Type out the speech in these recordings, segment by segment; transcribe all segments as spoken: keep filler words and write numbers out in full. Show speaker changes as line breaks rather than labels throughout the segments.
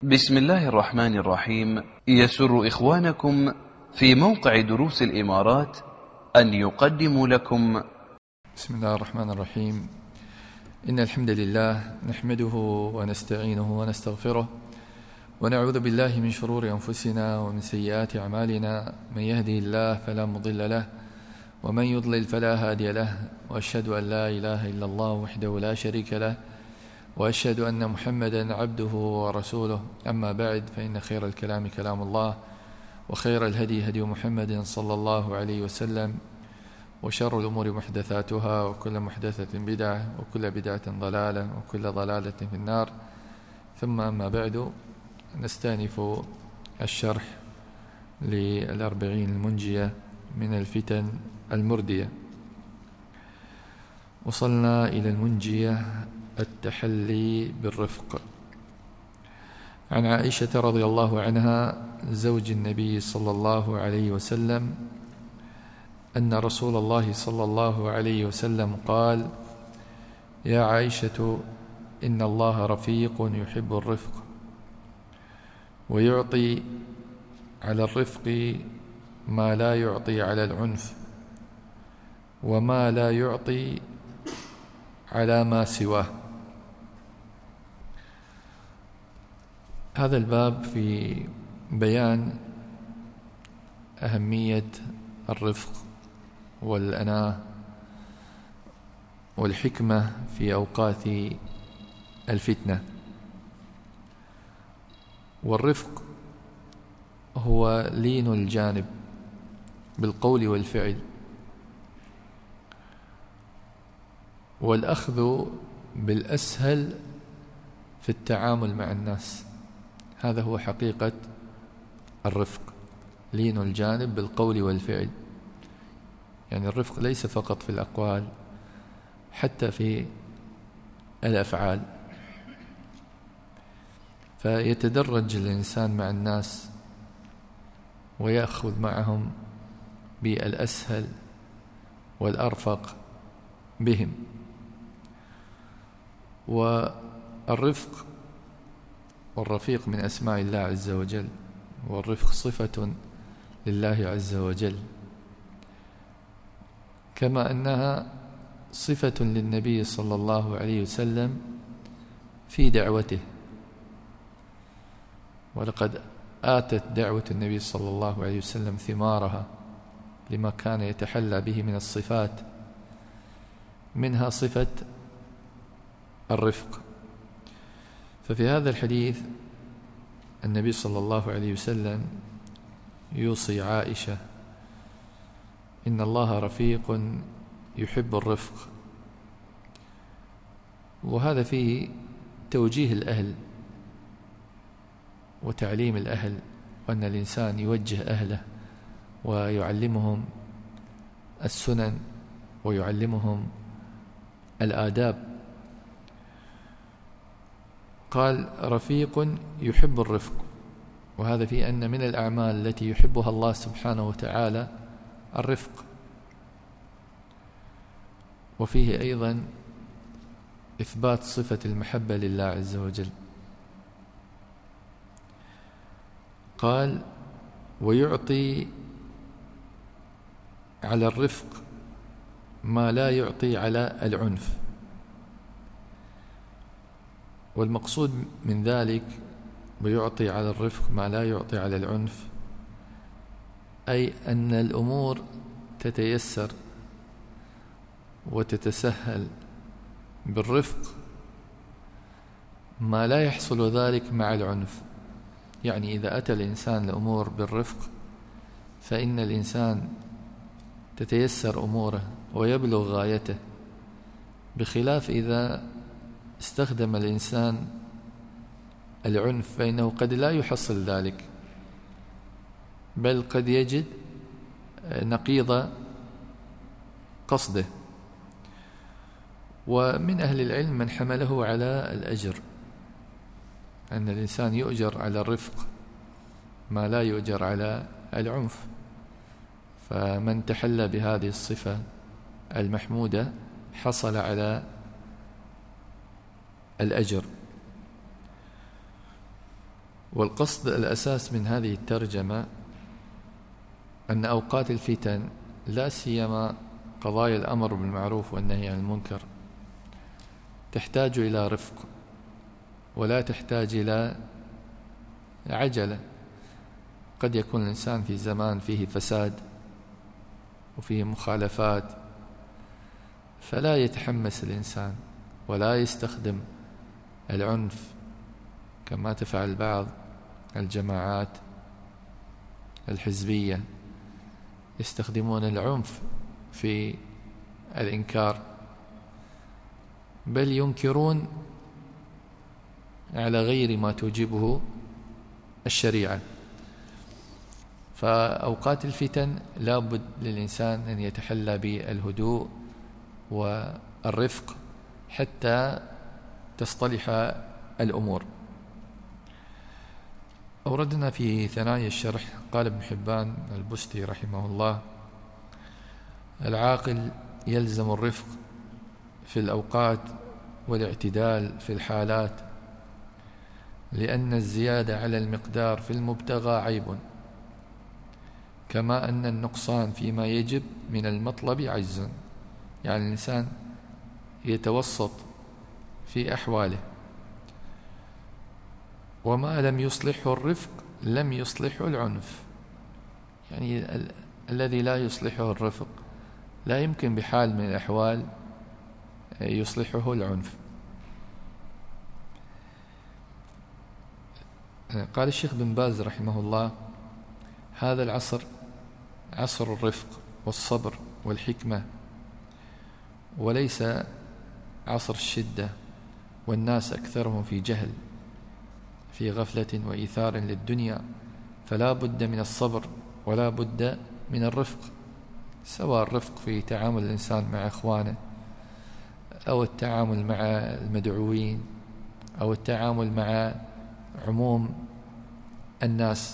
بسم الله الرحمن الرحيم. يسر إخوانكم في موقع دروس الإمارات أن يقدموا لكم
بسم الله الرحمن الرحيم. إن الحمد لله نحمده ونستعينه ونستغفره ونعوذ بالله من شرور أنفسنا ومن سيئات أعمالنا. من يهده الله فلا مضل له ومن يضلل فلا هادي له، وأشهد أن لا إله إلا الله وحده لا شريك له، وأشهد أن محمدا عبده ورسوله. أما بعد، فإن خير الكلام كلام الله، وخير الهدي هدي محمد صلى الله عليه وسلم، وشر الأمور محدثاتها، وكل محدثة بدعة، وكل بدعة ضلالة، وكل ضلالة في النار. ثم أما بعد، نستأنف الشرح للأربعين المنجية من الفتن المردية. وصلنا إلى المنجية التحلي بالرفق. عن عائشة رضي الله عنها زوج النبي صلى الله عليه وسلم أن رسول الله صلى الله عليه وسلم قال: يا عائشة، إن الله رفيق يحب الرفق، ويعطي على الرفق ما لا يعطي على العنف، وما لا يعطي على ما سواه. هذا الباب في بيان أهمية الرفق والأناة والحكمة في أوقات الفتنة. والرفق هو لين الجانب بالقول والفعل، والأخذ بالأسهل في التعامل مع الناس. هذا هو حقيقة الرفق، لين الجانب بالقول والفعل. يعني الرفق ليس فقط في الأقوال، حتى في الأفعال. فيتدرج الإنسان مع الناس ويأخذ معهم بالأسهل والأرفق بهم. والرفق والرفيق من أسماء الله عز وجل، والرفق صفة لله عز وجل، كما أنها صفة للنبي صلى الله عليه وسلم في دعوته. ولقد آتت دعوة النبي صلى الله عليه وسلم ثمارها لما كان يتحلى به من الصفات، منها صفة الرفق. ففي هذا الحديث النبي صلى الله عليه وسلم يوصي عائشة: إن الله رفيق يحب الرفق. وهذا فيه توجيه الأهل وتعليم الأهل، وأن الإنسان يوجه أهله ويعلمهم السنن ويعلمهم الآداب. قال: رفيق يحب الرفق. وهذا في أن من الأعمال التي يحبها الله سبحانه وتعالى الرفق. وفيه أيضا إثبات صفة المحبة لله عز وجل. قال: ويعطي على الرفق ما لا يعطي على العنف. والمقصود من ذلك ويعطي على الرفق ما لا يعطي على العنف، أي أن الأمور تتيسر وتتسهل بالرفق ما لا يحصل ذلك مع العنف. يعني إذا أتى الإنسان الأمور بالرفق فإن الإنسان تتيسر أموره ويبلغ غايته، بخلاف إذا استخدم الإنسان العنف فإنه قد لا يحصل ذلك، بل قد يجد نقيض قصده. ومن أهل العلم من حمله على الأجر، أن الإنسان يؤجر على الرفق ما لا يؤجر على العنف. فمن تحلى بهذه الصفة المحمودة حصل على الأجر. والقصد الأساس من هذه الترجمة أن أوقات الفتن لا سيما قضايا الأمر بالمعروف والنهي عن المنكر تحتاج إلى رفق ولا تحتاج إلى عجلة. قد يكون الإنسان في زمان فيه فساد وفيه مخالفات، فلا يتحمس الإنسان ولا يستخدم العنف كما تفعل بعض الجماعات الحزبية، يستخدمون العنف في الإنكار، بل ينكرون على غير ما توجبه الشريعة. فأوقات الفتن لا بد للإنسان أن يتحلى بالهدوء والرفق حتى تصطلح الأمور. أوردنا في ثنايا الشرح قال ابن حبان البستي رحمه الله: العاقل يلزم الرفق في الأوقات والاعتدال في الحالات، لأن الزيادة على المقدار في المبتغى عيب، كما أن النقصان فيما يجب من المطلب عجز. يعني الإنسان يتوسط في أحواله، وما لم يصلحه الرفق لم يصلحه العنف. يعني ال- الذي لا يصلحه الرفق لا يمكن بحال من الأحوال يصلحه العنف. قال الشيخ بن باز رحمه الله: هذا العصر عصر الرفق والصبر والحكمة، وليس عصر الشدة، والناس أكثرهم في جهل في غفلة وإيثار للدنيا، فلا بد من الصبر ولا بد من الرفق، سواء الرفق في تعامل الإنسان مع إخوانه، أو التعامل مع المدعوين، أو التعامل مع عموم الناس.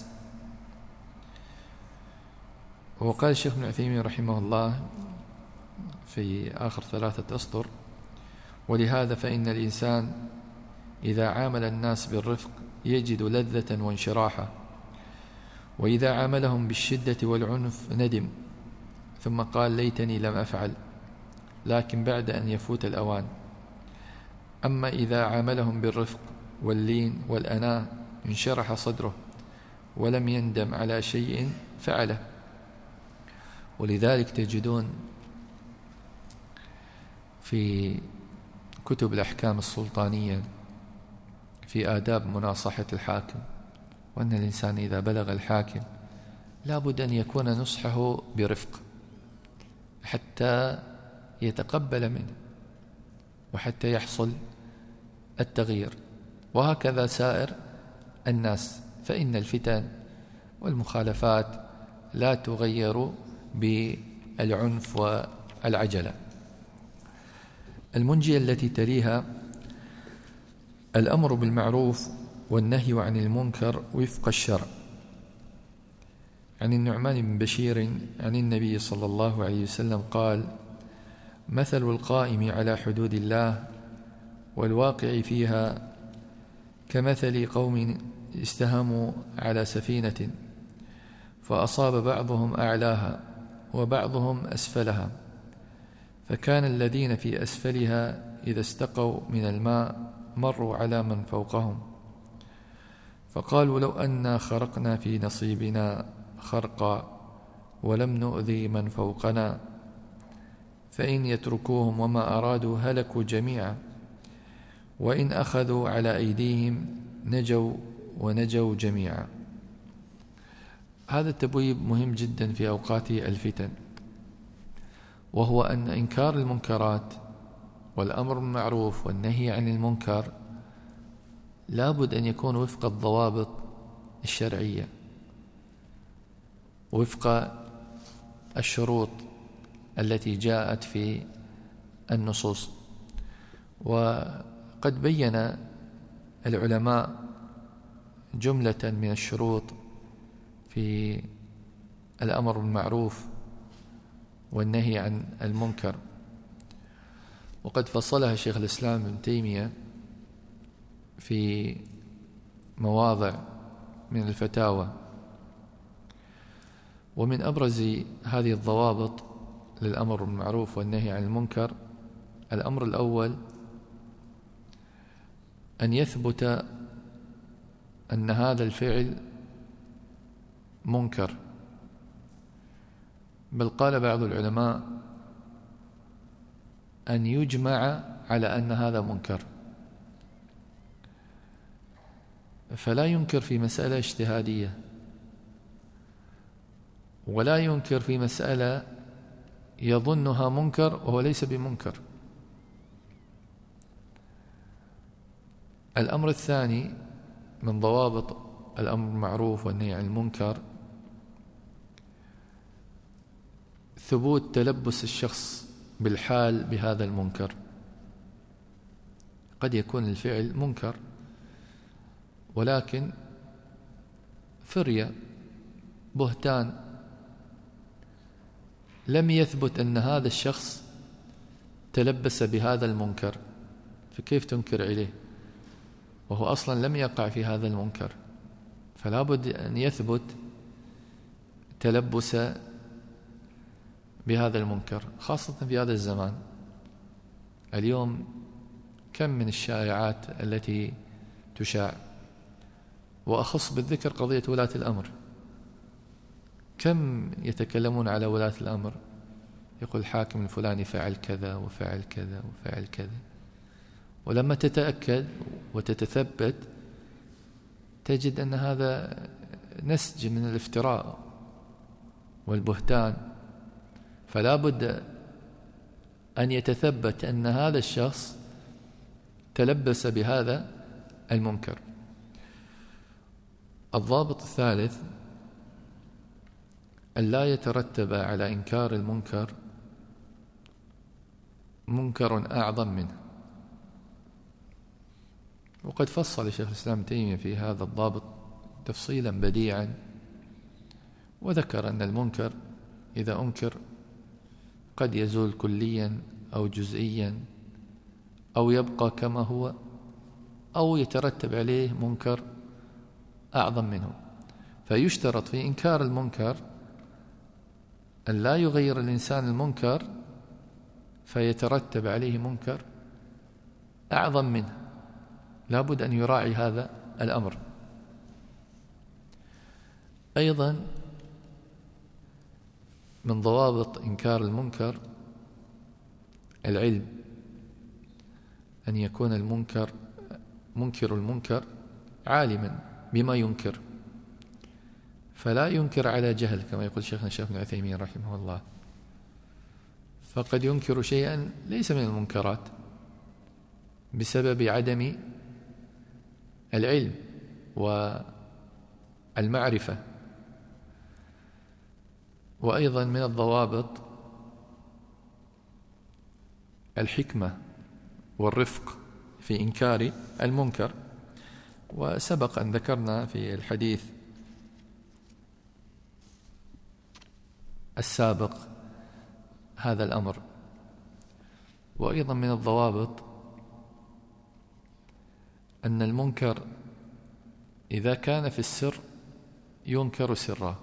وقال الشيخ ابن عثيمين رحمه الله في آخر ثلاثة أسطر: ولهذا فإن الإنسان إذا عامل الناس بالرفق يجد لذة وانشراحا، وإذا عاملهم بالشدة والعنف ندم، ثم قال: ليتني لم أفعل، لكن بعد أن يفوت الأوان. أما إذا عاملهم بالرفق واللين والأناة انشرح صدره ولم يندم على شيء فعله. ولذلك تجدون في كتب الأحكام السلطانية في آداب مناصحة الحاكم، وأن الإنسان إذا بلغ الحاكم لا بد أن يكون نصحه برفق حتى يتقبل منه وحتى يحصل التغيير. وهكذا سائر الناس، فإن الفتن والمخالفات لا تغير بالعنف والعجلة. المنجية التي تليها: الأمر بالمعروف والنهي عن المنكر وفق الشرع. عن النعمان بن بشير عن النبي صلى الله عليه وسلم قال: مثل القائم على حدود الله والواقع فيها كمثل قوم استهموا على سفينة فأصاب بعضهم أعلاها وبعضهم أسفلها، فكان الذين في أسفلها إذا استقوا من الماء مروا على من فوقهم، فقالوا: لو أنا خرقنا في نصيبنا خرقا ولم نؤذي من فوقنا، فإن يتركوهم وما أرادوا هلكوا جميعا، وإن أخذوا على أيديهم نجوا ونجوا جميعا. هذا التبويب مهم جدا في أوقات الفتن، وهو أن إنكار المنكرات والأمر بالمعروف والنهي عن المنكر لا بد أن يكون وفق الضوابط الشرعية، وفق الشروط التي جاءت في النصوص. وقد بين العلماء جملة من الشروط في الأمر بالمعروف والنهي عن المنكر، وقد فصلها شيخ الإسلام ابن تيمية في مواضع من الفتاوى. ومن أبرز هذه الضوابط للأمر بالمعروف والنهي عن المنكر: الأمر الأول أن يثبت أن هذا الفعل منكر، بل قال بعض العلماء أن يجمع على أن هذا منكر، فلا ينكر في مسألة اجتهادية، ولا ينكر في مسألة يظنها منكر وهو ليس بمنكر. الأمر الثاني من ضوابط الأمر بالمعروف والنهي عن المنكر: ثبوت تلبس الشخص بالحال بهذا المنكر. قد يكون الفعل منكر ولكن فرية، بهتان، لم يثبت أن هذا الشخص تلبس بهذا المنكر، فكيف تنكر عليه وهو أصلا لم يقع في هذا المنكر؟ فلا بد أن يثبت تلبس بهذا المنكر، خاصة في هذا الزمان. اليوم كم من الشائعات التي تشاع، وأخص بالذكر قضية ولاة الأمر. كم يتكلمون على ولاة الأمر، يقول الحاكم الفلاني فعل كذا وفعل كذا وفعل كذا، ولما تتأكد وتتثبت تجد أن هذا نسج من الافتراء والبهتان. فلا بد أن يتثبت أن هذا الشخص تلبس بهذا المنكر. الضابط الثالث: أن لا يترتب على إنكار المنكر منكر أعظم منه. وقد فصل شيخ الإسلام تيمية في هذا الضابط تفصيلا بديعا، وذكر أن المنكر إذا أنكر قد يزول كليا أو جزئيا أو يبقى كما هو أو يترتب عليه منكر أعظم منه. فيشترط في إنكار المنكر أن لا يغير الإنسان المنكر فيترتب عليه منكر أعظم منه، لا بد أن يراعي هذا الأمر. أيضا من ضوابط إنكار المنكر العلم، أن يكون المنكر منكر المنكر عالما بما ينكر، فلا ينكر على جهل كما يقول شيخنا الشيخ ابن عثيمين رحمه الله، فقد ينكر شيئا ليس من المنكرات بسبب عدم العلم والمعرفة. وأيضا من الضوابط الحكمة والرفق في إنكار المنكر، وسبق أن ذكرنا في الحديث السابق هذا الأمر. وأيضا من الضوابط أن المنكر إذا كان في السر ينكر سرا،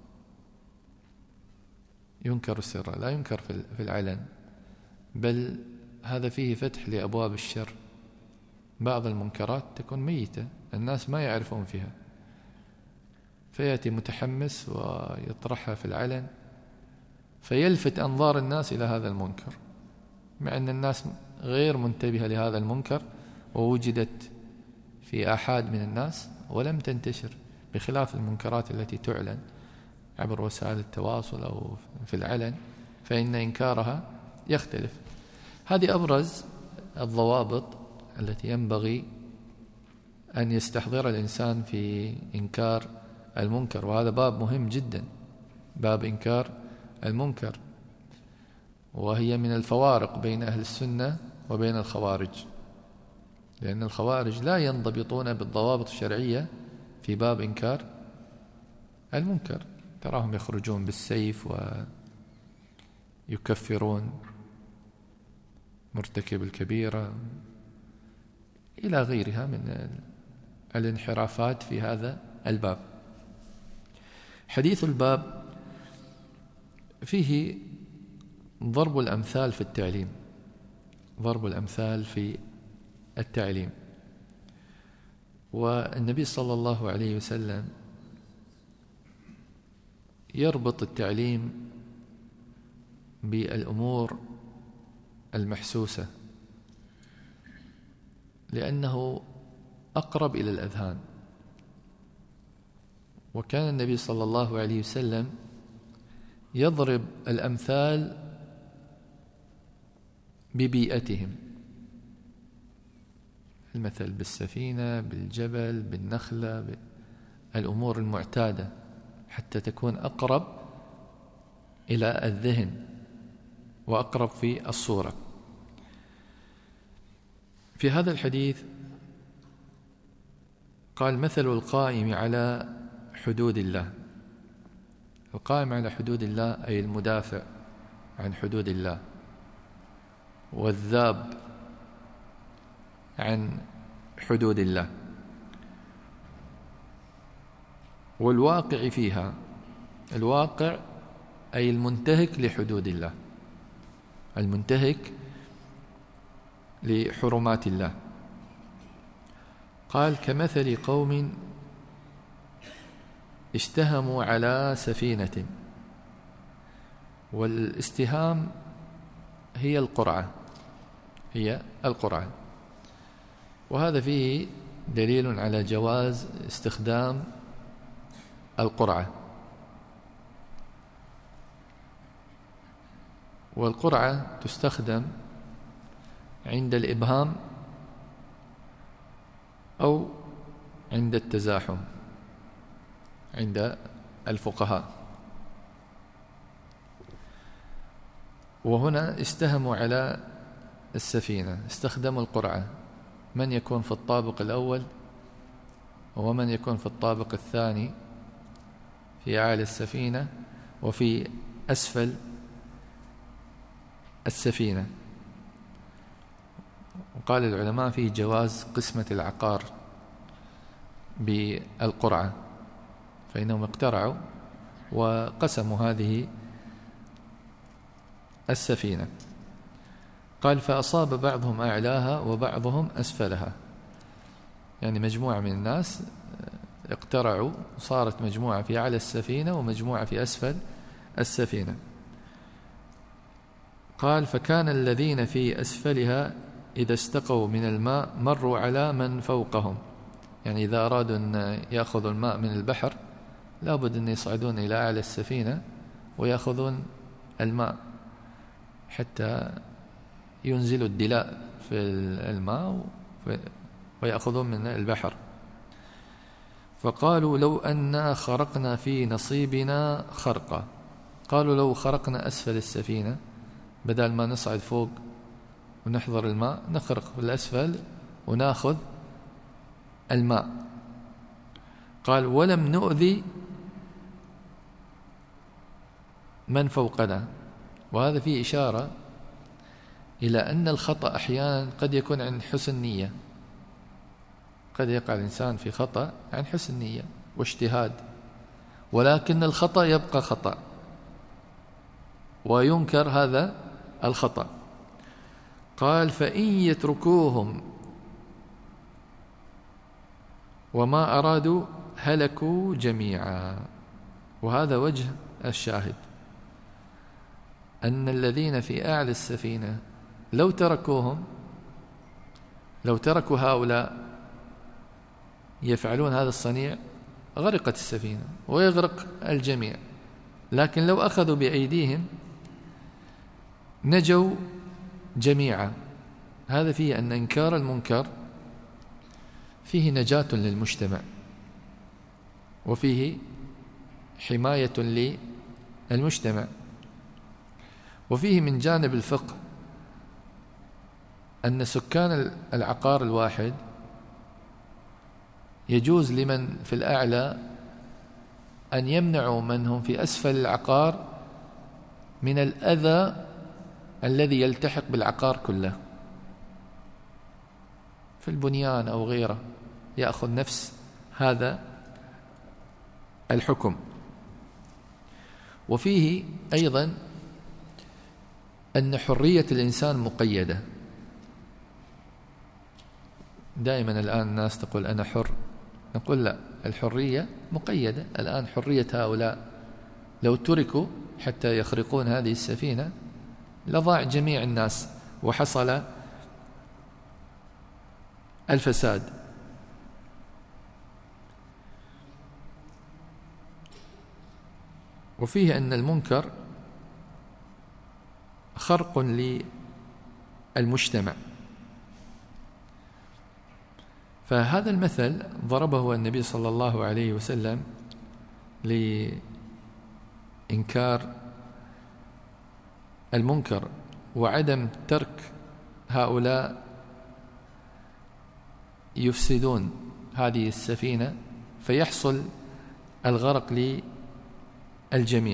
ينكر سرا لا ينكر في العلن، بل هذا فيه فتح لأبواب الشر. بعض المنكرات تكون ميتة الناس ما يعرفون فيها، فيأتي متحمس ويطرحها في العلن فيلفت أنظار الناس إلى هذا المنكر، مع أن الناس غير منتبهة لهذا المنكر ووجدت في آحاد من الناس ولم تنتشر، بخلاف المنكرات التي تعلن عبر وسائل التواصل أو في العلن فإن إنكارها يختلف. هذه أبرز الضوابط التي ينبغي أن يستحضر الإنسان في إنكار المنكر، وهذا باب مهم جدا، باب إنكار المنكر، وهي من الفوارق بين أهل السنة وبين الخوارج، لأن الخوارج لا ينضبطون بالضوابط الشرعية في باب إنكار المنكر، تراهم يخرجون بالسيف ويكفرون مرتكب الكبيرة إلى غيرها من الانحرافات في هذا الباب. حديث الباب فيه ضرب الأمثال في التعليم، ضرب الأمثال في التعليم. والنبي صلى الله عليه وسلم يربط التعليم بالأمور المحسوسة لأنه أقرب إلى الأذهان. وكان النبي صلى الله عليه وسلم يضرب الأمثال ببيئتهم، المثل بالسفينة، بالجبل، بالنخلة، بالأمور المعتادة حتى تكون أقرب إلى الذهن وأقرب في الصورة. في هذا الحديث قال: مثل القائم على حدود الله. القائم على حدود الله أي المدافع عن حدود الله، والذاب عن حدود الله، والواقع فيها. الواقع أي المنتهك لحدود الله، المنتهك لحرمات الله. قال: كمثل قوم استهموا على سفينة. والاستهام هي القرعة، هي القرعة. وهذا فيه دليل على جواز استخدام القرعة. والقرعة تستخدم عند الإبهام أو عند التزاحم عند الفقهاء. وهنا استهموا على السفينة، استخدموا القرعة، من يكون في الطابق الأول ومن يكون في الطابق الثاني في أعلى السفينة وفي أسفل السفينة. وقال العلماء فيه جواز قسمة العقار بالقرعة، فإنهم اقترعوا وقسموا هذه السفينة. قال: فأصاب بعضهم أعلاها وبعضهم أسفلها. يعني مجموعة من الناس اقترعوا، صارت مجموعة في أعلى السفينة ومجموعة في أسفل السفينة. قال: فكان الذين في أسفلها إذا استقوا من الماء مروا على من فوقهم. يعني إذا أرادوا أن يأخذوا الماء من البحر لابد أن يصعدون إلى أعلى السفينة ويأخذون الماء حتى ينزلوا الدلاء في الماء ويأخذون من البحر. فقالوا: لو أننا خرقنا في نصيبنا خرقا. قالوا: لو خرقنا أسفل السفينة، بدل ما نصعد فوق ونحضر الماء، نخرق في الأسفل ونأخذ الماء. قال: ولم نؤذي من فوقنا. وهذا فيه إشارة إلى أن الخطأ أحيانا قد يكون عن حسن نية، قد يقع الإنسان في خطأ عن حسن نية واجتهاد، ولكن الخطأ يبقى خطأ وينكر هذا الخطأ. قال: فإن يتركوهم وما أرادوا هلكوا جميعا. وهذا وجه الشاهد، أن الذين في أعلى السفينة لو تركوهم، لو تركوا هؤلاء يفعلون هذا الصنيع غرقت السفينة ويغرق الجميع. لكن لو أخذوا بأيديهم نجوا جميعا. هذا فيه أن إنكار المنكر فيه نجاة للمجتمع وفيه حماية للمجتمع. وفيه من جانب الفقه أن سكان العقار الواحد يجوز لمن في الأعلى أن يمنعوا من هم في أسفل العقار من الأذى الذي يلتحق بالعقار كله، في البنيان أو غيره، يأخذ نفس هذا الحكم. وفيه أيضا أن حرية الإنسان مقيدة. دائما الآن الناس تقول أنا حر، نقول لا، الحرية مقيدة. الآن حرية هؤلاء لو تركوا حتى يخرقون هذه السفينة لضاع جميع الناس وحصل الفساد. وفيه أن المنكر خرق للمجتمع. فهذا المثل ضربه النبي صلى الله عليه وسلم لإنكار المنكر وعدم ترك هؤلاء يفسدون هذه السفينة فيحصل الغرق للجميع.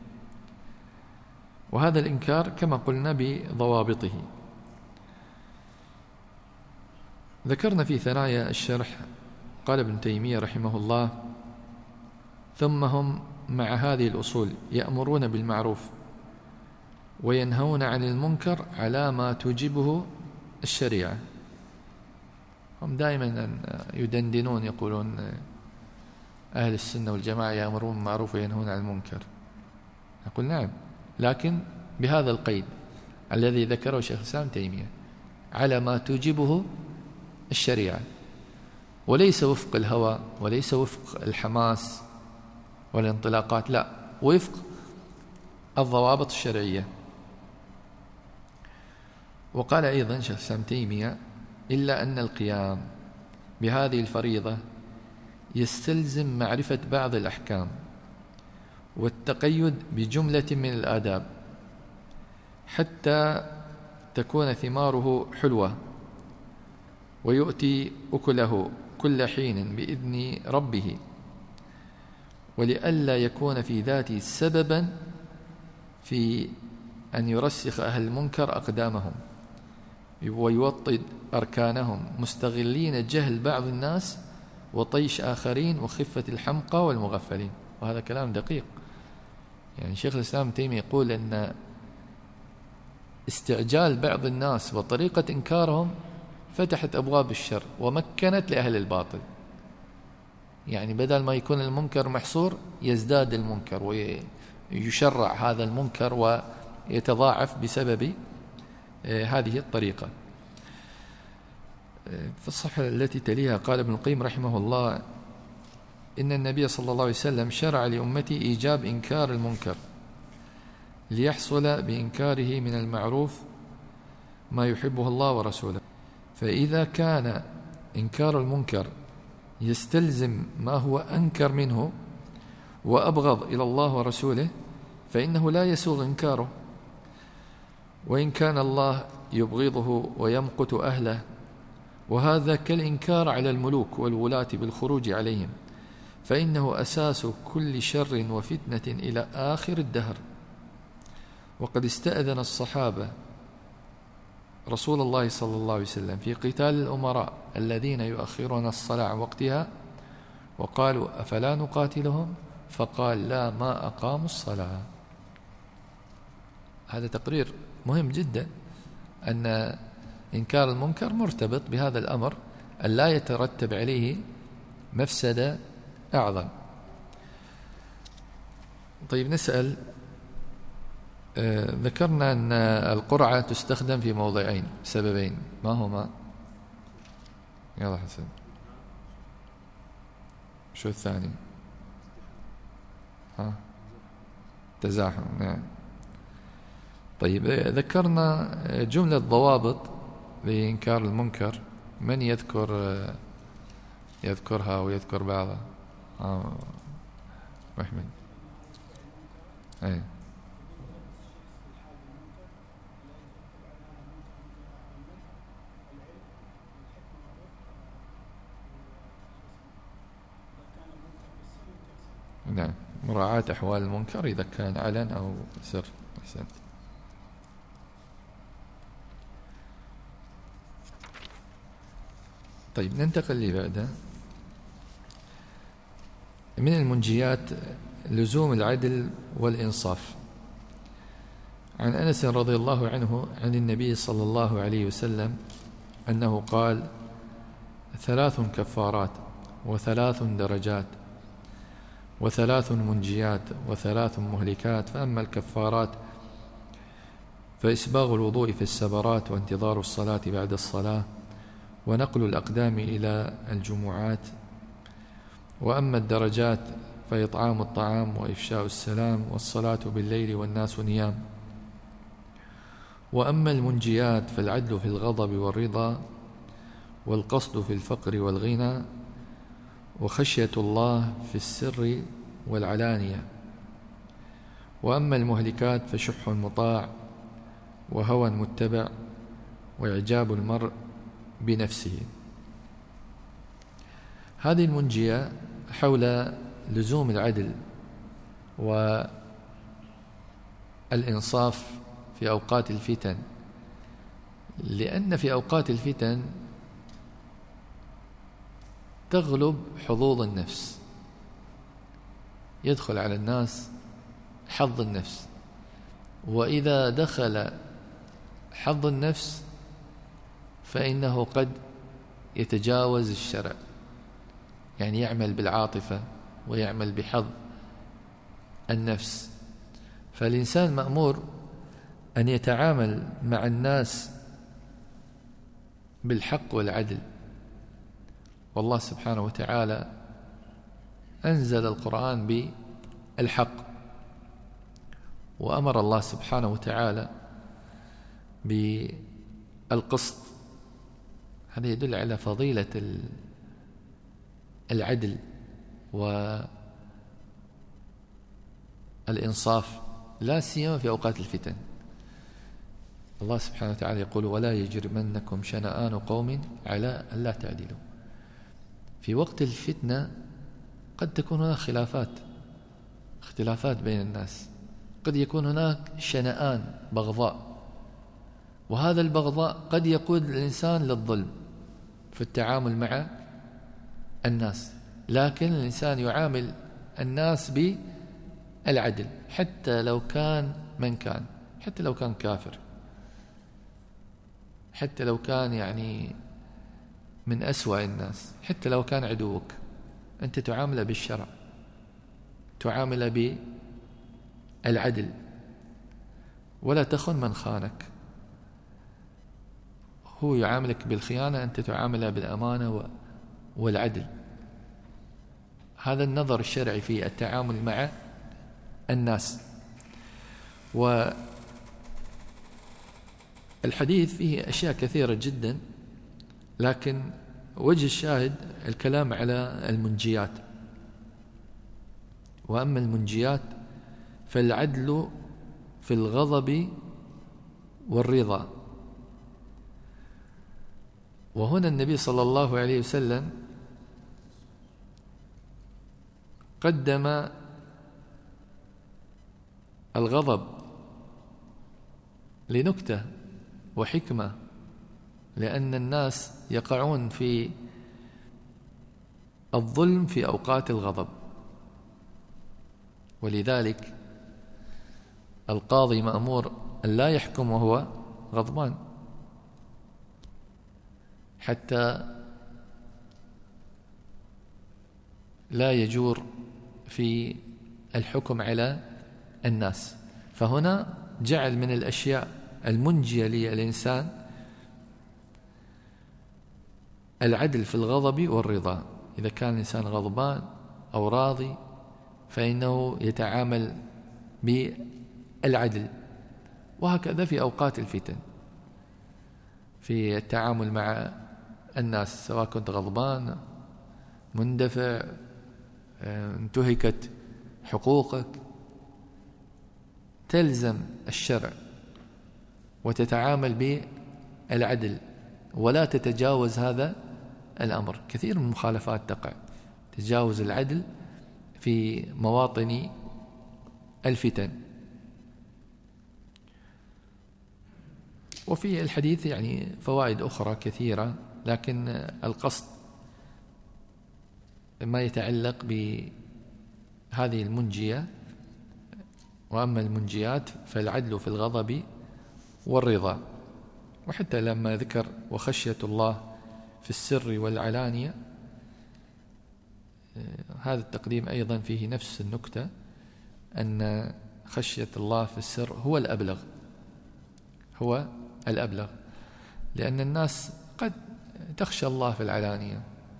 وهذا الإنكار كما قلنا بضوابطه. ذكرنا في ثنايا الشرح قال ابن تيمية رحمه الله: ثم هم مع هذه الأصول يأمرون بالمعروف وينهون عن المنكر على ما توجبه الشريعة. هم دائما يدندنون يقولون أهل السنة والجماعة يأمرون بالمعروف وينهون عن المنكر. نقول نعم، لكن بهذا القيد الذي ذكره شيخ الإسلام تيمية، على ما توجبه الشريعة، وليس وفق الهوى وليس وفق الحماس والانطلاقات، لا، وفق الضوابط الشرعية. وقال أيضا شيخ الإسلام تيمية: إلا أن القيام بهذه الفريضة يستلزم معرفة بعض الأحكام والتقيد بجملة من الآداب حتى تكون ثماره حلوة ويؤتي أكله كل حين بإذن ربه، ولئلا يكون في ذاته سببا في أن يرسخ أهل المنكر أقدامهم ويوطد أركانهم، مستغلين جهل بعض الناس وطيش آخرين وخفة الحمقى والمغفلين. وهذا كلام دقيق. يعني شيخ الإسلام تيمية يقول أن استعجال بعض الناس وطريقة إنكارهم فتحت أبواب الشر ومكنت لأهل الباطل. يعني بدل ما يكون المنكر محصور يزداد المنكر ويشرع هذا المنكر ويتضاعف بسبب هذه الطريقة. في الصفحة التي تليها قال ابن القيم رحمه الله: إن النبي صلى الله عليه وسلم شرع لأمتي إيجاب إنكار المنكر ليحصل بإنكاره من المعروف ما يحبه الله ورسوله. فإذا كان إنكار المنكر يستلزم ما هو أنكر منه وأبغض إلى الله ورسوله فإنه لا يسوغ إنكاره. وإن كان الله يبغضه ويمقت أهله، وهذا كالإنكار على الملوك والولاة بالخروج عليهم، فإنه أساس كل شر وفتنة إلى آخر الدهر. وقد استأذن الصحابة رسول الله صلى الله عليه وسلم في قتال الأمراء الذين يؤخرون الصلاة عن وقتها، وقالوا: أفلا نقاتلهم؟ فقال: لا، ما أقاموا الصلاة. هذا تقرير مهم جدا، أن إنكار المنكر مرتبط بهذا الأمر أن لا يترتب عليه مفسدة أعظم. طيب نسأل، آه ذكرنا أن القرعة تستخدم في موضعين سببين، ما هما؟ يلا حسن، شو الثاني؟ ها؟ تزاحم. نعم. طيب ذكرنا جملة ضوابط لإنكار المنكر، من يذكر يذكرها ويذكر بعضها؟ آه. محمد. أي. نعم، مراعاة أحوال المنكر إذا كان علن أو سر. أحسنت. طيب ننتقل لي بعدها. من المنجيات لزوم العدل والإنصاف. عن أنس رضي الله عنه عن النبي صلى الله عليه وسلم أنه قال: ثلاث كفارات، وثلاث درجات، وثلاث منجيات، وثلاث مهلكات. فأما الكفارات فإسباغ الوضوء في السبرات، وانتظار الصلاة بعد الصلاة، ونقل الأقدام إلى الجمعات. وأما الدرجات فإطعام الطعام، وإفشاء السلام، والصلاة بالليل والناس نيام. وأما المنجيات فالعدل في الغضب والرضا، والقصد في الفقر والغنى، وخشية الله في السر والعلانية. وأما المهلكات فشح مطاع، وهوى متبع، وإعجاب المرء بنفسه. هذه المنجية حول لزوم العدل والإنصاف في أوقات الفتن، لأن في أوقات الفتن تغلب حظوظ النفس، يدخل على الناس حظ النفس، وإذا دخل حظ النفس فإنه قد يتجاوز الشرع، يعني يعمل بالعاطفة ويعمل بحظ النفس. فالإنسان مأمور أن يتعامل مع الناس بالحق والعدل. والله سبحانه وتعالى أنزل القرآن بالحق، وأمر الله سبحانه وتعالى بالقسط. هذا يدل على فضيلة العدل والإنصاف، لا سيما في أوقات الفتن. الله سبحانه وتعالى يقول: ولا يجرمنكم شنآن قوم على ألا تعدلوا. في وقت الفتنة قد تكون هناك خلافات اختلافات بين الناس، قد يكون هناك شنآن بغضاء، وهذا البغضاء قد يقود الإنسان للظلم في التعامل مع الناس. لكن الإنسان يعامل الناس بالعدل حتى لو كان من كان، حتى لو كان كافر، حتى لو كان يعني من أسوأ الناس، حتى لو كان عدوك، أنت تعامله بالشرع، تعامله بالعدل، ولا تخن من خانك. هو يعاملك بالخيانة، أنت تعامله بالأمانة والعدل. هذا النظر الشرعي في التعامل مع الناس. والحديث فيه أشياء كثيرة جدا، لكن وجه الشاهد الكلام على المنجيات. وأما المنجيات فالعدل في الغضب والرضا. وهنا النبي صلى الله عليه وسلم قدم الغضب لنكتة وحكمة، لأن الناس يقعون في الظلم في أوقات الغضب، ولذلك القاضي مأمور أن لا يحكم وهو غضبان، حتى لا يجور في الحكم على الناس. فهنا جعل من الأشياء المنجية للإنسان العدل في الغضب والرضا. إذا كان الإنسان غضبان أو راضي فإنه يتعامل بالعدل. وهكذا في أوقات الفتن في التعامل مع الناس، سواء كنت غضبان، مندفع، انتهكت حقوقك، تلزم الشرع وتتعامل بالعدل ولا تتجاوز هذا الأمر. كثير من المخالفات تقع تجاوز العدل في مواطن الفتن. وفي الحديث يعني فوائد أخرى كثيرة، لكن القصد ما يتعلق هذه المنجية. وأما المنجيات فالعدل في الغضب والرضا. وحتى لما ذكر وخشية الله في السر والعلانية، هذا التقديم أيضا فيه نفس النكتة، أن خشية الله في السر هو الأبلغ، هو الأبلغ، لأن الناس قد تخشى الله في العلانية،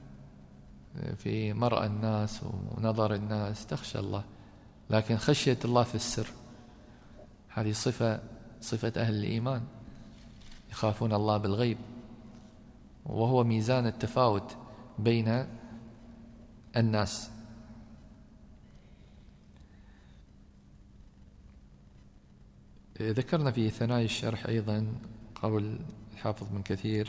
في مرأى الناس ونظر الناس تخشى الله، لكن خشية الله في السر هذه صفة صفة أهل الإيمان، يخافون الله بالغيب، وهو ميزان التفاوت بين الناس. ذكرنا في ثنايا الشرح أيضا قول الحافظ بن كثير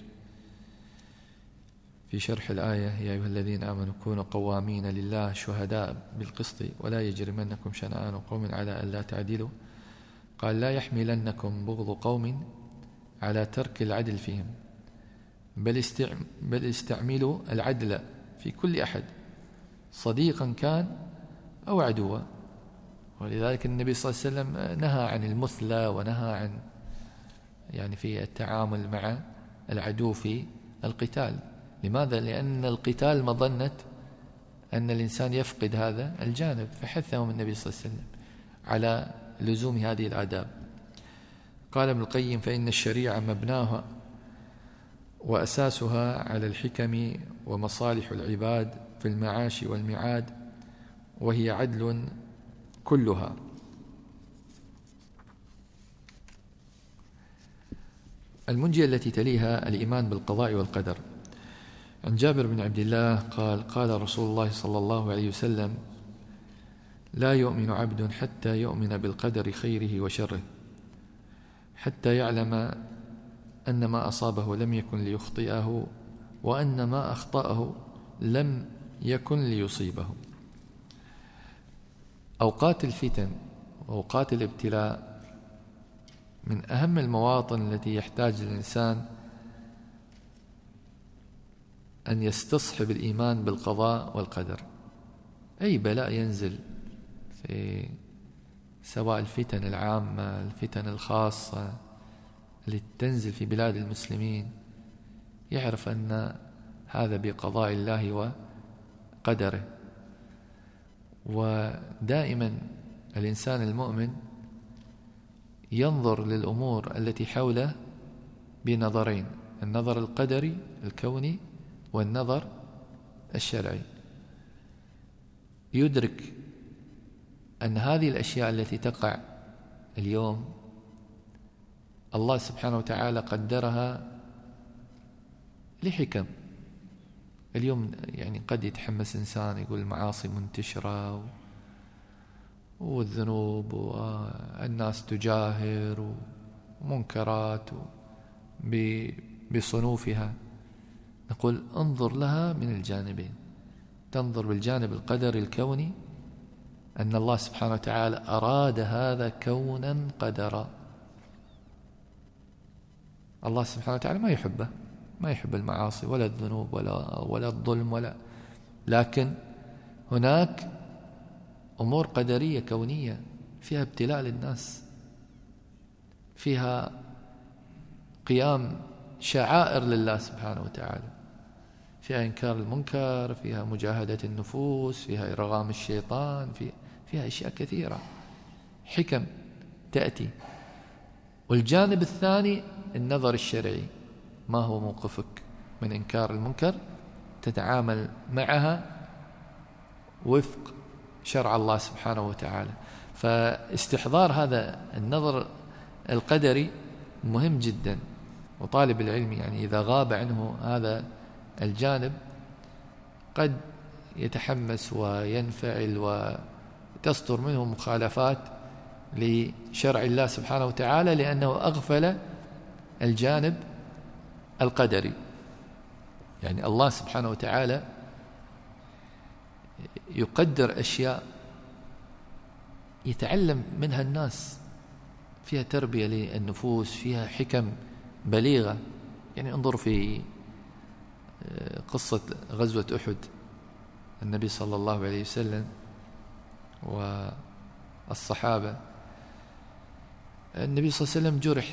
في شرح الآية: يا أيها الذين آمنوا كونوا قوامين لله شهداء بالقسط ولا يجرمنكم شنآن قوم على ألا تعدلوا، قال: لا يحملنكم بغض قوم على ترك العدل فيهم، بل, استعم بل استعملوا العدل في كل أحد صديقا كان أو عدوا. ولذلك النبي صلى الله عليه وسلم نهى عن المثلى، ونهى عن يعني في التعامل مع العدو في القتال. لماذا؟ لأن القتال مظنة أن الإنسان يفقد هذا الجانب، فحثهم النبي صلى الله عليه وسلم على لزوم هذه الآداب. قال ابن القيم: فإن الشريعة مبناها وأساسها على الحكم ومصالح العباد في المعاش والمعاد، وهي عدل كلها. المنجية التي تليها الإيمان بالقضاء والقدر. عن جابر بن عبد الله قال: قال رسول الله صلى الله عليه وسلم: لا يؤمن عبد حتى يؤمن بالقدر خيره وشره، حتى يعلم أن ما أصابه لم يكن ليخطئه، وأن ما أخطأه لم يكن ليصيبه. أوقات الفتن وأوقات الابتلاء من أهم المواطن التي يحتاج الإنسان أن يستصحب الإيمان بالقضاء والقدر. أي بلاء ينزل، في سواء الفتن العامة، الفتن الخاصة اللي تنزل في بلاد المسلمين، يعرف أن هذا بقضاء الله وقدره. ودائما الإنسان المؤمن ينظر للأمور التي حوله بنظرين: النظر القدري الكوني والنظر الشرعي. يدرك أن هذه الأشياء التي تقع اليوم الله سبحانه وتعالى قدرها لحكم. اليوم يعني قد يتحمس إنسان يقول المعاصي منتشرة والذنوب والناس تجاهر ومنكرات بصنوفها. نقول انظر لها من الجانبين: تنظر بالجانب القدري الكوني، أن الله سبحانه وتعالى أراد هذا كونا قدرا. الله سبحانه وتعالى ما يحبه، ما يحب المعاصي ولا الذنوب ولا, ولا الظلم ولا، لكن هناك أمور قدرية كونية فيها ابتلاء للناس، فيها قيام شعائر لله سبحانه وتعالى، فيها إنكار المنكر، فيها مجاهدة النفوس، فيها إرغام الشيطان، فيها, فيها أشياء كثيرة، حكم تأتي. والجانب الثاني النظر الشرعي: ما هو موقفك من إنكار المنكر؟ تتعامل معها وفق شرع الله سبحانه وتعالى. فاستحضار هذا النظر القدري مهم جدا، وطالب العلم يعني إذا غاب عنه هذا الجانب قد يتحمس وينفعل وتصدر منه مخالفات لشرع الله سبحانه وتعالى، لأنه أغفل الجانب القدري. يعني الله سبحانه وتعالى يقدر أشياء يتعلم منها الناس، فيها تربية للنفوس، فيها حكم بليغة. يعني انظر في قصة غزوة أحد، النبي صلى الله عليه وسلم والصحابة. النبي صلى الله عليه وسلم جرح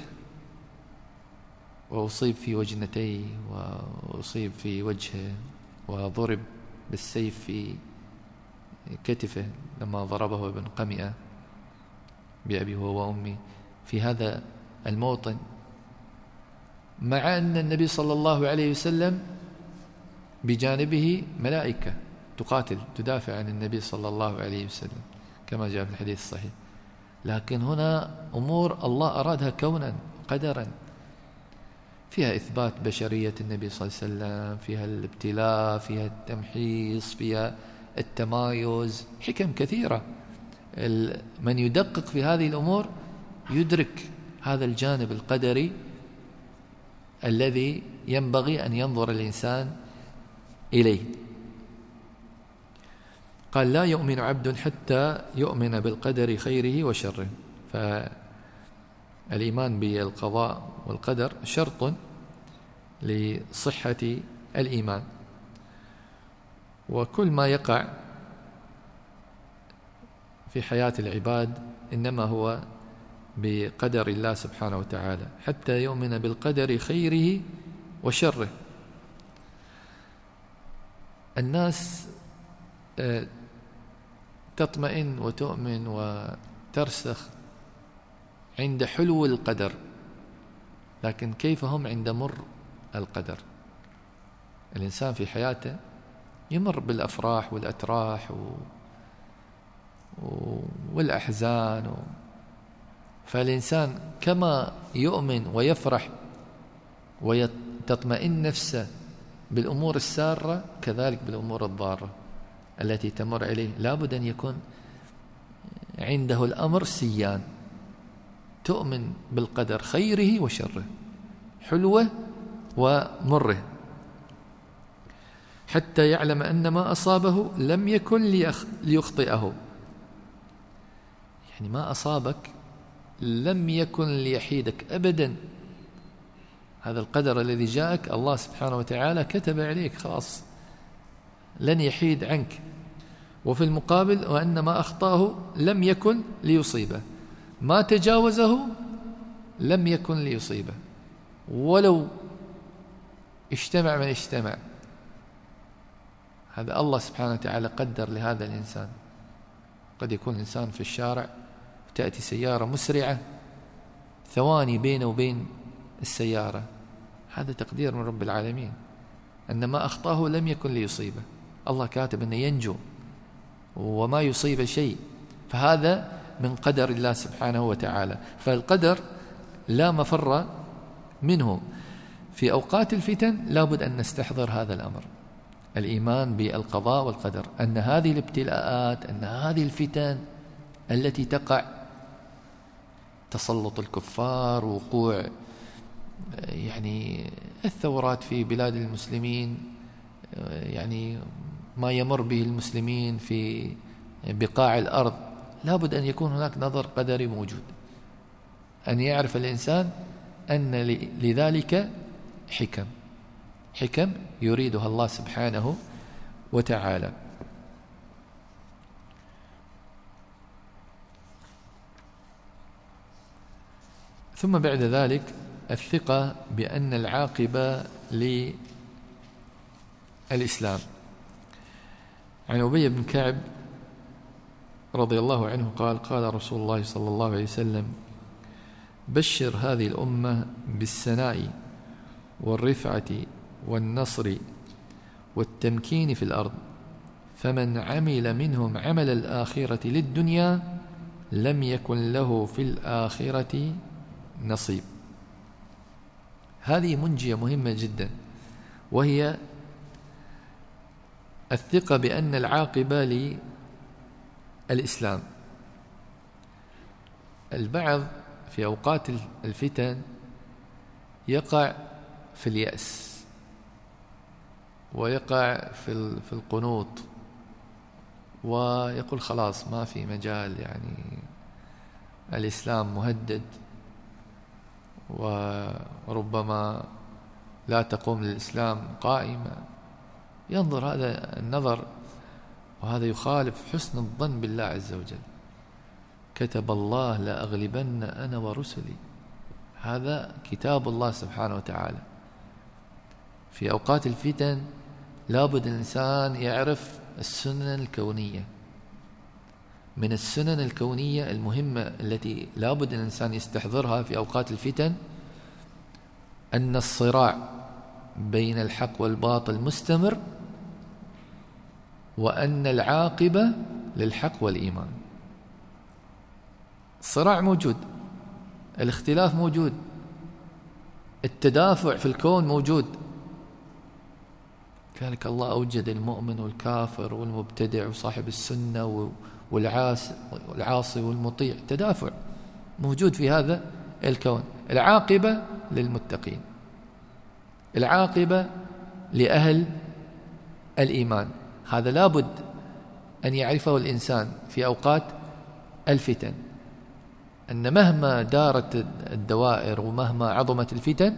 وأصيب في وجنتيه وأصيب في وجهه وضرب بالسيف في كتفه لما ضربه ابن قمئة بأبي هو وأمي في هذا الموطن، مع أن النبي صلى الله عليه وسلم بجانبه ملائكة تقاتل تدافع عن النبي صلى الله عليه وسلم كما جاء في الحديث الصحيح. لكن هنا أمور الله أرادها كونا قدرا، فيها إثبات بشرية النبي صلى الله عليه وسلم، فيها الابتلاء، فيها التمحيص، فيها التمايز، حكم كثيرة. من يدقق في هذه الأمور يدرك هذا الجانب القدري الذي ينبغي أن ينظر الإنسان إليه. قال: لا يؤمن عبد حتى يؤمن بالقدر خيره وشره. فالإيمان بالقضاء والقدر شرط لصحة الإيمان، وكل ما يقع في حياة العباد إنما هو بقدر الله سبحانه وتعالى، حتى يؤمن بالقدر خيره وشره. الناس تطمئن وتؤمن وترسخ عند حلو القدر، لكن كيف هم عند مر القدر؟ الإنسان في حياته يمر بالأفراح والأتراح و... و... والأحزان و... فالإنسان كما يؤمن ويفرح وتطمئن نفسه بالأمور السارة، كذلك بالأمور الضارة التي تمر عليه لابد أن يكون عنده الأمر سيان، تؤمن بالقدر خيره وشره، حلوه ومره، حتى يعلم أن ما أصابه لم يكن ليخطئه. يعني ما أصابك لم يكن ليحيدك أبدا، هذا القدر الذي جاءك الله سبحانه وتعالى كتب عليك خلاص، لن يحيد عنك. وفي المقابل: وأن ما أخطأه لم يكن ليصيبه، ما تجاوزه لم يكن ليصيبه، ولو اجتمع من اجتمع. هذا الله سبحانه وتعالى قدر لهذا الإنسان. قد يكون إنسان في الشارع وتأتي سيارة مسرعة، ثواني بينه وبين السيارة، هذا تقدير من رب العالمين، أن ما أخطأه لم يكن ليصيبه، الله كاتب أنه ينجو وما يصيب شيء، فهذا من قدر الله سبحانه وتعالى. فالقدر لا مفر منه. في أوقات الفتن لابد أن نستحضر هذا الأمر، الإيمان بالقضاء والقدر، أن هذه الابتلاءات، أن هذه الفتن التي تقع، تسلط الكفار، وقوع يعني الثورات في بلاد المسلمين، يعني ما يمر به المسلمين في بقاع الأرض، لابد أن يكون هناك نظر قدري موجود، أن يعرف الإنسان أن لذلك حكم حكم يريدها الله سبحانه وتعالى. ثم بعد ذلك الثقة بأن العاقبة للإسلام. عن أبي بن كعب رضي الله عنه قال: قال رسول الله صلى الله عليه وسلم: بشر هذه الأمة بالسناء والرفعة والنصر والتمكين في الأرض، فمن عمل منهم عمل الآخرة للدنيا لم يكن له في الآخرة نصيب. هذه منجية مهمة جدا، وهي الثقة بأن العاقبة للإسلام. البعض في أوقات الفتن يقع في اليأس، ويقع في في القنوط، ويقول خلاص ما في مجال، يعني الإسلام مهدد، وربما لا تقوم للإسلام قائمة. ينظر هذا النظر وهذا يخالف حسن الظن بالله عز وجل. كتب الله لأغلبن أنا ورسلي، هذا كتاب الله سبحانه وتعالى. في أوقات الفتن لابد الإنسان يعرف السنن الكونية. من السنن الكونية المهمة التي لابد الإنسان يستحضرها في أوقات الفتن أن الصراع بين الحق والباطل مستمر، وأن العاقبة للحق والإيمان. الصراع موجود، الاختلاف موجود، التدافع في الكون موجود. كذلك الله أوجد المؤمن والكافر والمبتدع وصاحب السنة والعاصي والمطيع، تدافع موجود في هذا الكون. العاقبة للمتقين، العاقبة لأهل الإيمان. هذا لابد أن يعرفه الإنسان في أوقات الفتن، أن مهما دارت الدوائر ومهما عظمت الفتن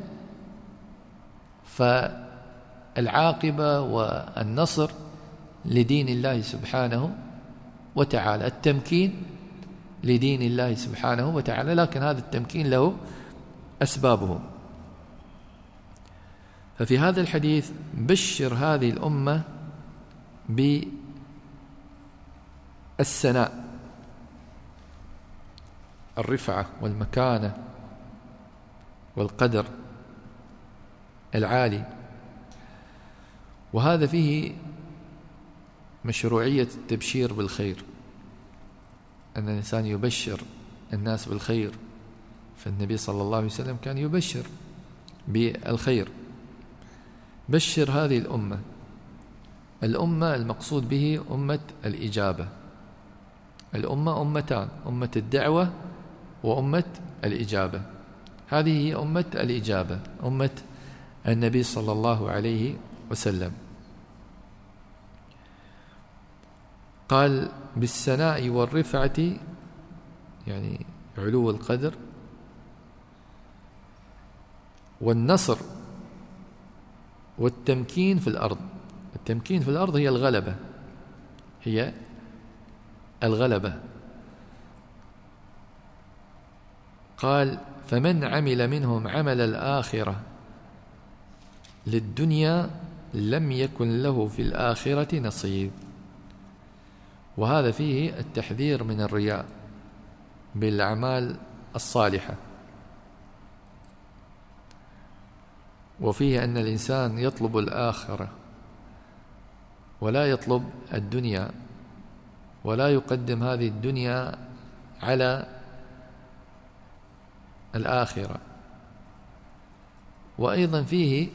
فالعاقبة والنصر لدين الله سبحانه وتعالى، التمكين لدين الله سبحانه وتعالى، لكن هذا التمكين له أسبابه. ففي هذا الحديث بشر هذه الأمة بالسناء، الرفعة والمكانة والقدر العالي، وهذا فيه مشروعية التبشير بالخير، أن الإنسان يبشر الناس بالخير. فالنبي صلى الله عليه وسلم كان يبشر بالخير. بشر هذه الأمة. الأمة المقصود به أمة الإجابة. الأمة أمتان، أمة الدعوة وأمة الإجابة. هذه هي أمة الإجابة، أمة النبي صلى الله عليه وسلم. قال بالسناء والرفعة، يعني علو القدر، والنصر والتمكين في الأرض. التمكين في الأرض هي الغلبة، هي الغلبة. قال فمن عمل منهم عمل الآخرة للدنيا لم يكن له في الآخرة نصيب. وهذا فيه التحذير من الرياء بالأعمال الصالحة، وفيه أن الإنسان يطلب الآخرة ولا يطلب الدنيا، ولا يقدم هذه الدنيا على الآخرة. وأيضا فيه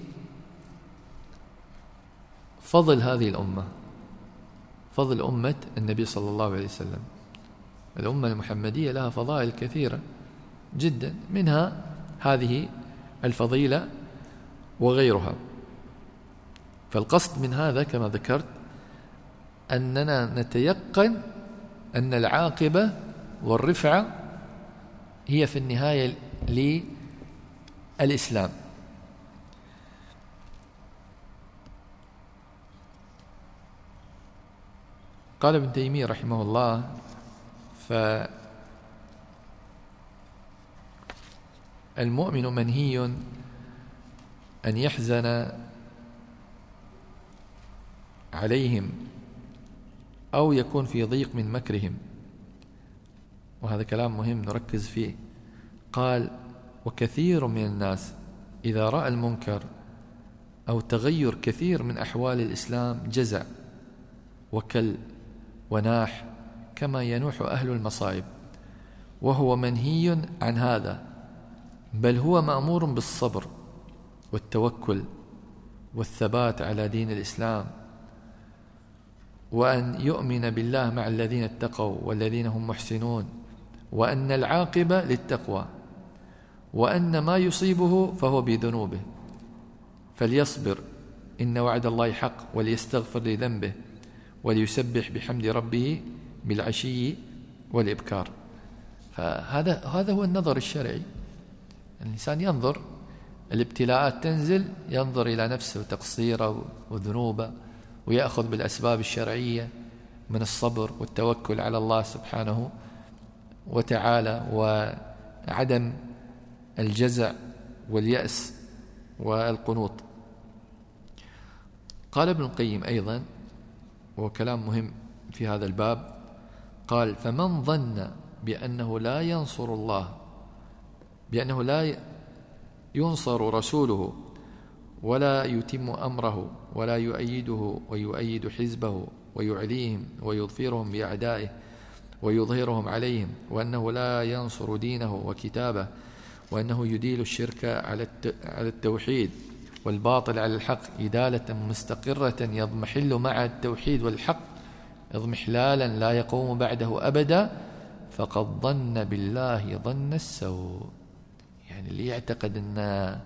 فضل هذه الأمة، فضل أمة النبي صلى الله عليه وسلم. الأمة المحمدية لها فضائل كثيرة جدا، منها هذه الفضيلة وغيرها. فالقصد من هذا كما ذكرت أننا نتيقن أن العاقبة والرفعة هي في النهاية للإسلام. قال ابن تيمية رحمه الله: فالمؤمن منهي أن يحزن عليهم أو يكون في ضيق من مكرهم. وهذا كلام مهم نركز فيه. قال: وكثير من الناس إذا رأى المنكر أو تغير كثير من أحوال الإسلام جزع وكل وناح كما ينوح أهل المصائب، وهو منهي عن هذا، بل هو مأمور بالصبر والتوكل والثبات على دين الإسلام، وأن يؤمن بالله مع الذين اتقوا والذين هم محسنون، وأن العاقبة للتقوى، وأن ما يصيبه فهو بذنوبه، فليصبر إن وعد الله حق، وليستغفر لذنبه، وليسبح بحمد ربه بالعشي والإبكار. فهذا هذا هو النظر الشرعي. الإنسان ينظر، الابتلاءات تنزل، ينظر إلى نفسه وتقصيره وذنوبه، ويأخذ بالأسباب الشرعية من الصبر والتوكل على الله سبحانه وتعالى، وعدم الجزع واليأس والقنوط. قال ابن القيم أيضا، وكلام مهم في هذا الباب، قال: فمن ظن بأنه لا ينصر الله، بأنه لا ينصر رسوله ولا يتم أمره ولا يؤيده ويؤيد حزبه ويعليهم ويظفرهم بأعدائه ويظهرهم عليهم، وأنه لا ينصر دينه وكتابه، وأنه يديل الشرك على التوحيد والباطل على الحق إدالة مستقرة يضمحل مع التوحيد والحق اضمحلالا لا يقوم بعده أبدا، فقد ظن بالله ظن السوء. يعني اللي يعتقد أن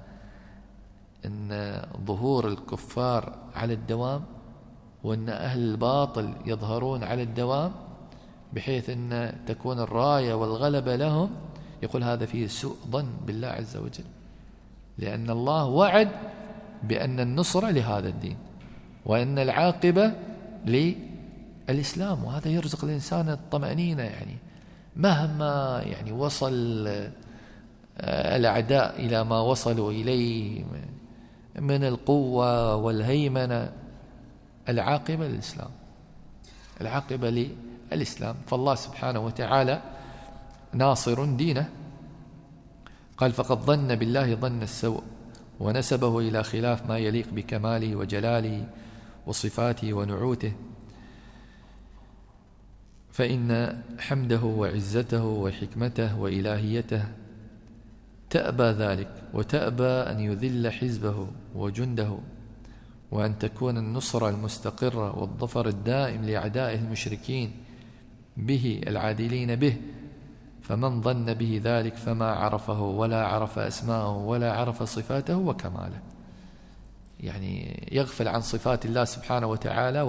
أن ظهور الكفار على الدوام، وأن أهل الباطل يظهرون على الدوام بحيث أن تكون الراية والغلبة لهم، يقول هذا فيه سوء ظن بالله عز وجل، لأن الله وعد بأن النصرة لهذا الدين وأن العاقبة للإسلام، وهذا يرزق الإنسان الطمأنينة. يعني مهما يعني وصل الأعداء إلى ما وصلوا إليه من القوة والهيمنة، العاقبة للإسلام، العاقبة للإسلام، فالله سبحانه وتعالى ناصر دينه. قال: فقد ظن بالله ظن السوء، ونسبه إلى خلاف ما يليق بكماله وجلاله وصفاته ونعوته، فإن حمده وعزته وحكمته وإلهيته تأبى ذلك، وتأبى أن يذل حزبه وجنده، وأن تكون النصرة المستقرة والظفر الدائم لأعدائه المشركين به العادلين به. فمن ظن به ذلك فما عرفه ولا عرف أسماءه ولا عرف صفاته وكماله، يعني يغفل عن صفات الله سبحانه وتعالى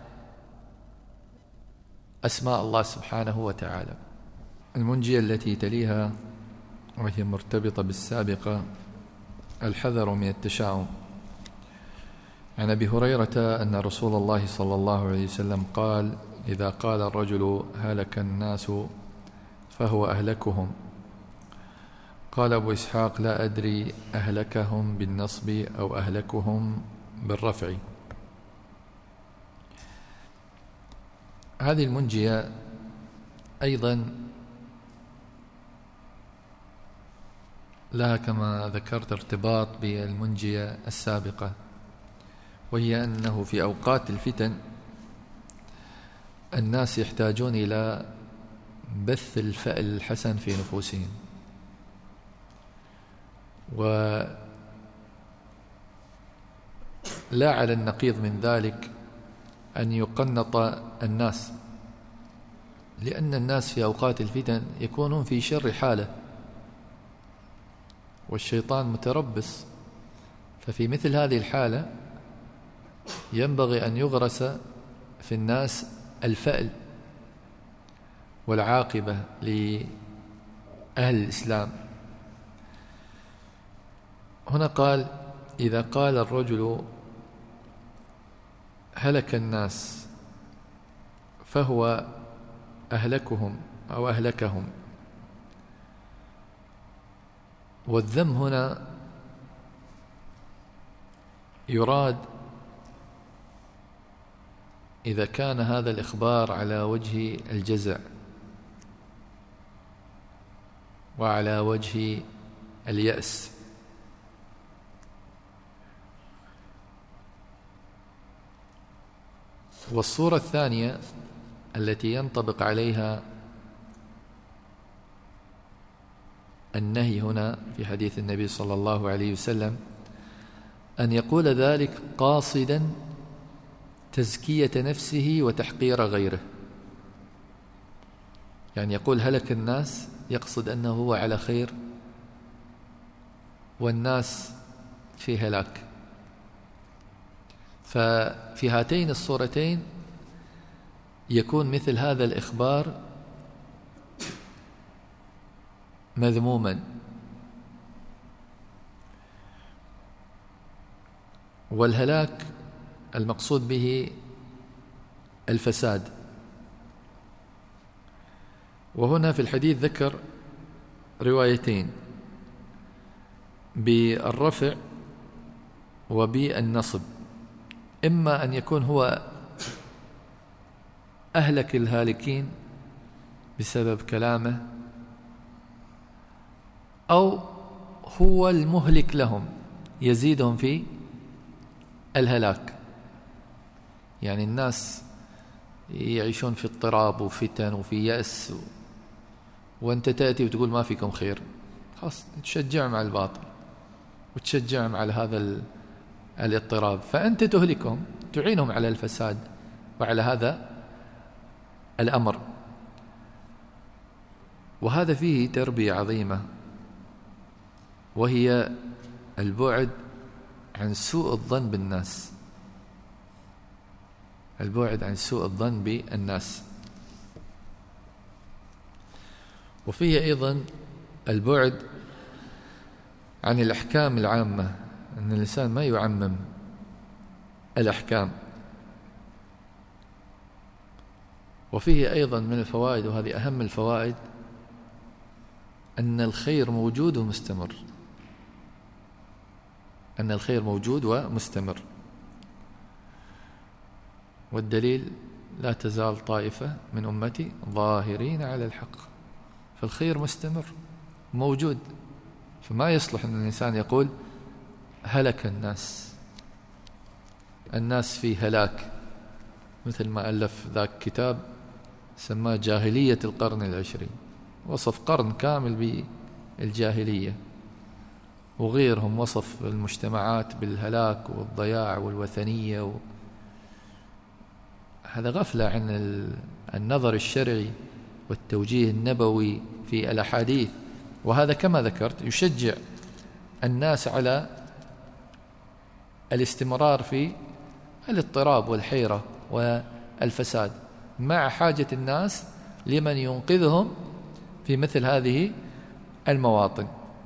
وأسماء الله سبحانه وتعالى. المنجية التي تليها وهي مرتبطة بالسابقة: الحذر من التشاؤم. عن أبي هريرة أن رسول الله صلى الله عليه وسلم قال: إذا قال الرجل هلك الناس فهو أهلكهم. قال أبو إسحاق: لا أدري أهلكهم بالنصب أو أهلكهم بالرفع. هذه المنجية أيضا لها كما ذكرت ارتباط بالمنجية السابقة، وهي أنه في أوقات الفتن الناس يحتاجون إلى بث الفأل الحسن في نفوسهم، ولا على النقيض من ذلك أن يقنط الناس، لأن الناس في أوقات الفتن يكونون في شر حالة والشيطان متربص، ففي مثل هذه الحالة ينبغي أن يغرس في الناس الفأل والعاقبة لأهل الإسلام. هنا قال: إذا قال الرجل هلك الناس فهو أهلكهم أو أهلكهم. والذم هنا يراد إذا كان هذا الإخبار على وجه الجزع وعلى وجه اليأس. والصورة الثانية التي ينطبق عليها النهي هنا في حديث النبي صلى الله عليه وسلم أن يقول ذلك قاصدا تزكية نفسه وتحقير غيره، يعني يقول هلك الناس يقصد أنه هو على خير والناس في هلاك. ففي هاتين الصورتين يكون مثل هذا الإخبار مذموما، والهلاك المقصود به الفساد وهنا في الحديث ذكر روايتين بالرفع وبالنصب، إما أن يكون هو أهلك الهالكين بسبب كلامه، أو هو المهلك لهم يزيدهم في الهلاك. يعني الناس يعيشون في اضطراب وفتن وفي يأس و... وأنت تأتي وتقول ما فيكم خير، خلاص تشجعهم على الباطل وتشجعهم على هذا ال... الاضطراب، فأنت تهلكهم، تعينهم على الفساد وعلى هذا الأمر. وهذا فيه تربية عظيمة، وهي البعد عن سوء الظن بالناس، البعد عن سوء الظن بالناس. وفيه أيضا البعد عن الأحكام العامة، أن الإنسان ما يعمم الأحكام. وفيه أيضا من الفوائد، وهذه أهم الفوائد، أن الخير موجود ومستمر، أن الخير موجود ومستمر. والدليل: لا تزال طائفة من أمتي ظاهرين على الحق. فالخير مستمر موجود، فما يصلح أن الإنسان يقول هلك الناس، الناس في هلاك، مثل ما ألف ذاك كتاب سماه جاهلية القرن العشرين، وصف قرن كامل بالجاهلية، وغيرهم وصف المجتمعات بالهلاك والضياع والوثنية و... هذا غفلة عن النظر الشرعي والتوجيه النبوي في الأحاديث. وهذا كما ذكرت يشجع الناس على الاستمرار في الاضطراب والحيرة والفساد، مع حاجة الناس لمن ينقذهم في مثل هذه المواطن.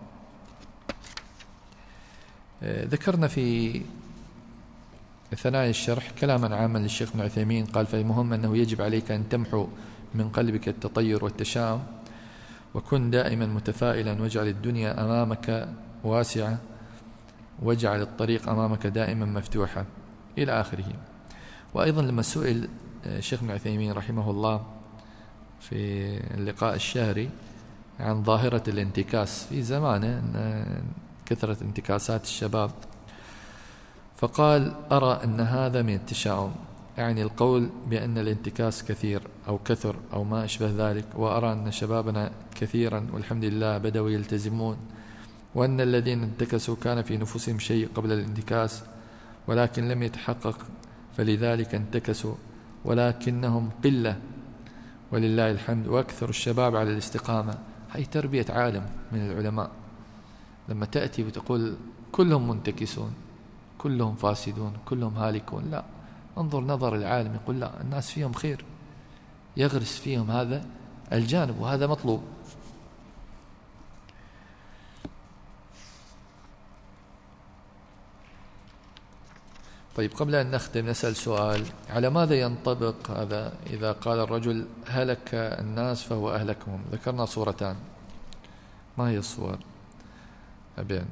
ذكرنا في ثنايا الشرح كلاما عاما للشيخ ابن عثيمين، قال: فالمهم أنه يجب عليك أن تمحو من قلبك التطير والتشاؤم، وكن دائما متفائلا، واجعل الدنيا أمامك واسعة، واجعل الطريق أمامك دائما مفتوحة، إلى آخره. وأيضا لما سئل الشيخ ابن عثيمين رحمه الله في اللقاء الشهري عن ظاهرة الانتكاس في زمانه، كثرة انتكاسات الشباب، فقال: أرى أن هذا من التشاؤم، يعني القول بأن الانتكاس كثير أو كثر أو ما أشبه ذلك، وأرى أن شبابنا كثيرا والحمد لله بدأوا يلتزمون، وأن الذين انتكسوا كان في نفوسهم شيء قبل الانتكاس ولكن لم يتحقق فلذلك انتكسوا، ولكنهم قلة ولله الحمد، وأكثر الشباب على الاستقامة. هي تربية عالم من العلماء، لما تأتي وتقول كلهم منتكسون، كلهم فاسدون، كلهم هالكون، لا، انظر نظر العالم، يقول لا، الناس فيهم خير، يغرس فيهم هذا الجانب، وهذا مطلوب. طيب، قبل أن نختم نسأل سؤال: على ماذا ينطبق هذا إذا قال الرجل هلك الناس فهو أهلكهم؟ ذكرنا صورتان، ما هي الصور؟ أبين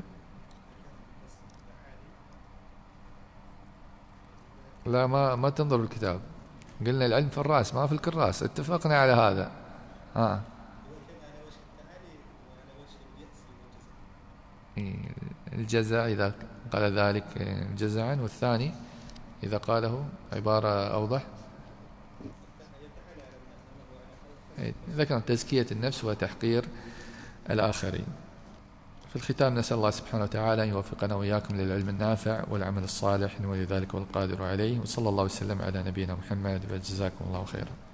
لا، ما ما تنظر الكتاب، قلنا العلم في الرأس ما في الكراس، اتفقنا على هذا. ها الجزع إذا قال ذلك جزعا، والثاني إذا قاله عبارة أوضح. إذا كانت تزكية النفس وتحقير الآخرين. في الختام نسأل الله سبحانه وتعالى أن يوفقنا وإياكم للعلم النافع والعمل الصالح، ولذلك والقادر عليه. وصلى الله وسلم على نبينا محمد، وجزاكم الله خيرا.